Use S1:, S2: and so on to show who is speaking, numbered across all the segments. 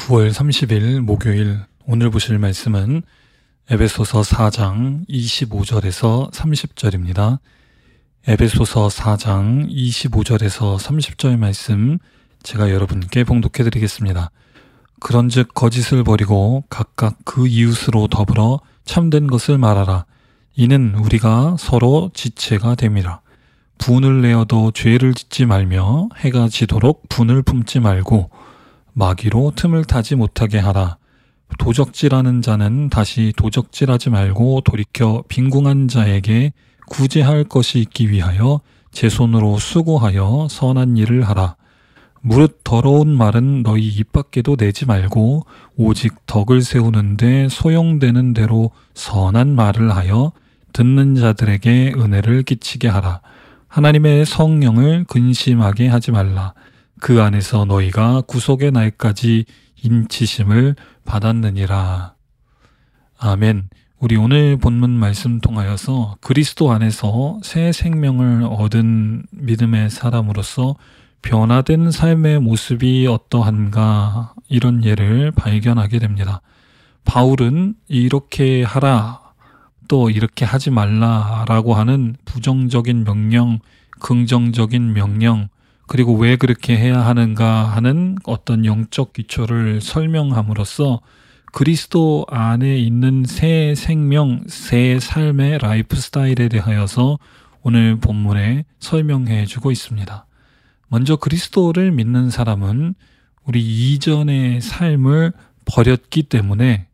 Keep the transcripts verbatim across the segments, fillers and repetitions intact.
S1: 구월 삼십일 목요일, 오늘 보실 말씀은 에베소서 사 장 이십오 절에서 삼십 절입니다. 에베소서 사 장 이십오 절에서 삼십 절 말씀 제가 여러분께 봉독해 드리겠습니다. 그런즉 거짓을 버리고 각각 그 이웃으로 더불어 참된 것을 말하라. 이는 우리가 서로 지체가 됨이라. 분을 내어도 죄를 짓지 말며 해가 지도록 분을 품지 말고 마귀로 틈을 타지 못하게 하라. 도적질하는 자는 다시 도적질하지 말고 돌이켜 빈궁한 자에게 구제할 것이 있기 위하여 제 손으로 수고하여 선한 일을 하라. 무릇 더러운 말은 너희 입 밖에도 내지 말고 오직 덕을 세우는데 소용되는 대로 선한 말을 하여 듣는 자들에게 은혜를 끼치게 하라. 하나님의 성령을 근심하게 하지 말라. 그 안에서 너희가 구속의 날까지 인치심을 받았느니라. 아멘. 우리 오늘 본문 말씀 통하여서 그리스도 안에서 새 생명을 얻은 믿음의 사람으로서 변화된 삶의 모습이 어떠한가, 이런 예를 발견하게 됩니다. 바울은 이렇게 하라, 또 이렇게 하지 말라라고 하는 부정적인 명령, 긍정적인 명령, 그리고 왜 그렇게 해야 하는가 하는 어떤 영적 기초를 설명함으로써 그리스도 안에 있는 새 생명, 새 삶의 라이프 스타일에 대하여서 오늘 본문에 설명해 주고 있습니다. 먼저 그리스도를 믿는 사람은 우리 이전의 삶을 버렸기 때문에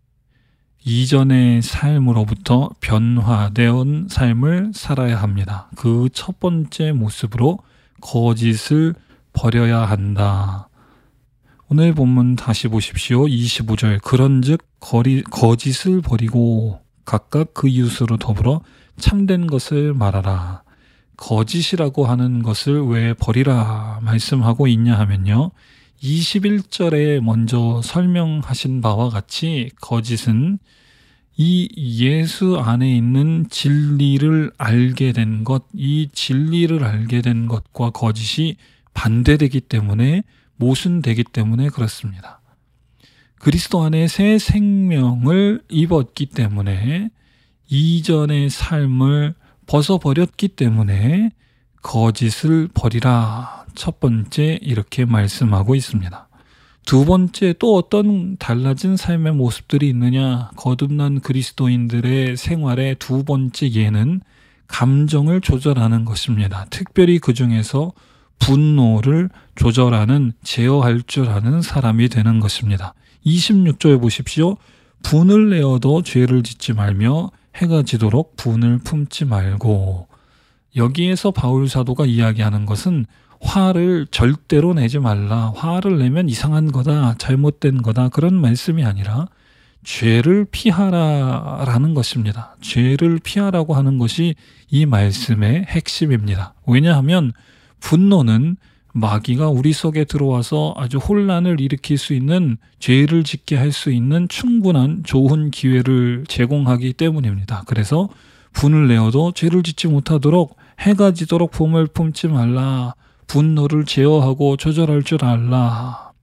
S1: 이전의 삶으로부터 변화되어 삶을 살아야 합니다. 그 첫 번째 모습으로 거짓을 버려야 한다. 오늘 본문 다시 보십시오. 이십오 절. 그런즉 거리, 거짓을 버리고 각각 그 이웃으로 더불어 참된 것을 말하라. 거짓이라고 하는 것을 왜 버리라 말씀하고 있냐 하면요, 이십일 절에 먼저 설명하신 바와 같이 거짓은 이 예수 안에 있는 진리를 알게 된 것, 이 진리를 알게 된 것과 거짓이 반대되기 때문에, 모순되기 때문에 그렇습니다. 그리스도 안에 새 생명을 입었기 때문에, 이전의 삶을 벗어버렸기 때문에 거짓을 버리라. 첫 번째 이렇게 말씀하고 있습니다. 두 번째, 또 어떤 달라진 삶의 모습들이 있느냐? 거듭난 그리스도인들의 생활의 두 번째 예는 감정을 조절하는 것입니다. 특별히 그 중에서 분노를 조절하는, 제어할 줄 아는 사람이 되는 것입니다. 이십육 절 보십시오. 분을 내어도 죄를 짓지 말며 해가 지도록 분을 품지 말고. 여기에서 바울 사도가 이야기하는 것은 화를 절대로 내지 말라. 화를 내면 이상한 거다, 잘못된 거다, 그런 말씀이 아니라 죄를 피하라라는 것입니다. 죄를 피하라고 하는 것이 이 말씀의 핵심입니다. 왜냐하면 분노는 마귀가 우리 속에 들어와서 아주 혼란을 일으킬 수 있는, 죄를 짓게 할 수 있는 충분한 좋은 기회를 제공하기 때문입니다. 그래서 분을 내어도 죄를 짓지 못하도록 해가 지도록 분을 품지 말라. 분노를 제어하고 조절할 줄 알라.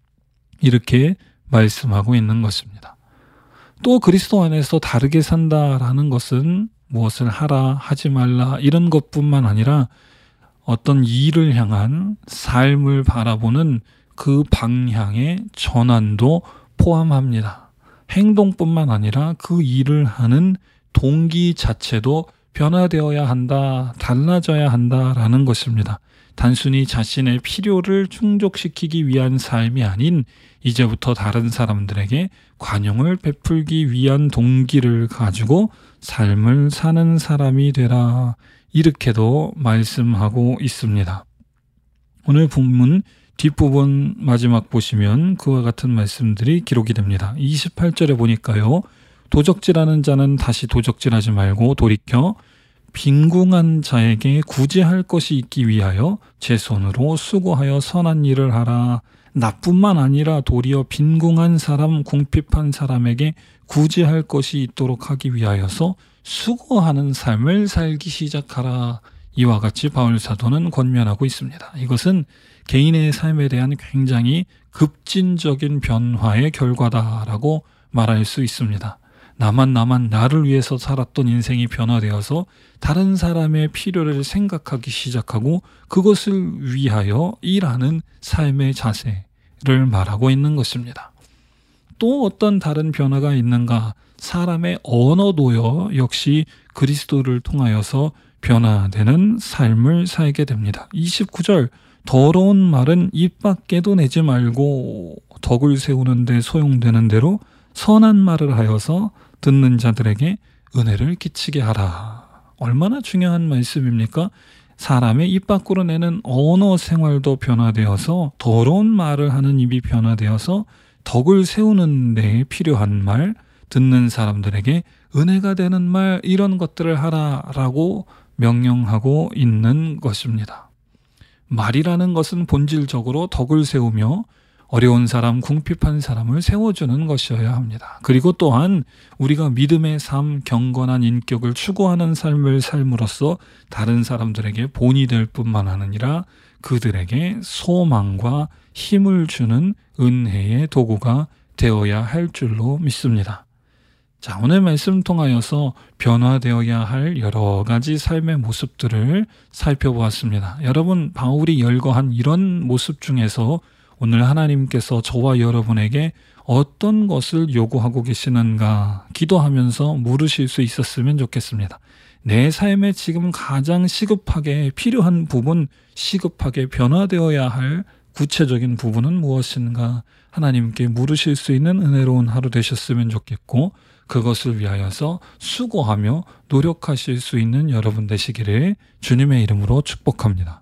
S1: 이렇게 말씀하고 있는 것입니다. 또 그리스도 안에서 다르게 산다라는 것은 무엇을 하라, 하지 말라, 이런 것뿐만 아니라 어떤 일을 향한 삶을 바라보는 그 방향의 전환도 포함합니다. 행동뿐만 아니라 그 일을 하는 동기 자체도 변화되어야 한다, 달라져야 한다라는 것입니다. 단순히 자신의 필요를 충족시키기 위한 삶이 아닌, 이제부터 다른 사람들에게 관용을 베풀기 위한 동기를 가지고 삶을 사는 사람이 되라. 이렇게도 말씀하고 있습니다. 오늘 본문 뒷부분 마지막 보시면 그와 같은 말씀들이 기록이 됩니다. 이십팔 절에 보니까요, 도적질하는 자는 다시 도적질하지 말고 돌이켜 빈궁한 자에게 구제할 것이 있기 위하여 제 손으로 수고하여 선한 일을 하라. 나뿐만 아니라 도리어 빈궁한 사람, 궁핍한 사람에게 구제할 것이 있도록 하기 위하여서 수고하는 삶을 살기 시작하라. 이와 같이 바울 사도는 권면하고 있습니다. 이것은 개인의 삶에 대한 굉장히 급진적인 변화의 결과다라고 말할 수 있습니다. 나만 나만 나를 위해서 살았던 인생이 변화되어서 다른 사람의 필요를 생각하기 시작하고 그것을 위하여 일하는 삶의 자세를 말하고 있는 것입니다. 또 어떤 다른 변화가 있는가? 사람의 언어도요 역시 그리스도를 통하여서 변화되는 삶을 살게 됩니다. 이십구 절 더러운 말은 입 밖에도 내지 말고 덕을 세우는 데 소용되는 대로 선한 말을 하여서 듣는 자들에게 은혜를 끼치게 하라. 얼마나 중요한 말씀입니까? 사람의 입 밖으로 내는 언어 생활도 변화되어서 더러운 말을 하는 입이 변화되어서 덕을 세우는 데 필요한 말, 듣는 사람들에게 은혜가 되는 말, 이런 것들을 하라라고 명령하고 있는 것입니다. 말이라는 것은 본질적으로 덕을 세우며 어려운 사람, 궁핍한 사람을 세워주는 것이어야 합니다. 그리고 또한 우리가 믿음의 삶, 경건한 인격을 추구하는 삶을 삶으로써 다른 사람들에게 본이 될 뿐만 아니라 그들에게 소망과 힘을 주는 은혜의 도구가 되어야 할 줄로 믿습니다. 자, 오늘 말씀 통하여서 변화되어야 할 여러 가지 삶의 모습들을 살펴보았습니다. 여러분, 바울이 열거한 이런 모습 중에서 오늘 하나님께서 저와 여러분에게 어떤 것을 요구하고 계시는가 기도하면서 물으실 수 있었으면 좋겠습니다. 내 삶에 지금 가장 시급하게 필요한 부분, 시급하게 변화되어야 할 구체적인 부분은 무엇인가 하나님께 물으실 수 있는 은혜로운 하루 되셨으면 좋겠고, 그것을 위하여서 수고하며 노력하실 수 있는 여러분 되시기를 주님의 이름으로 축복합니다.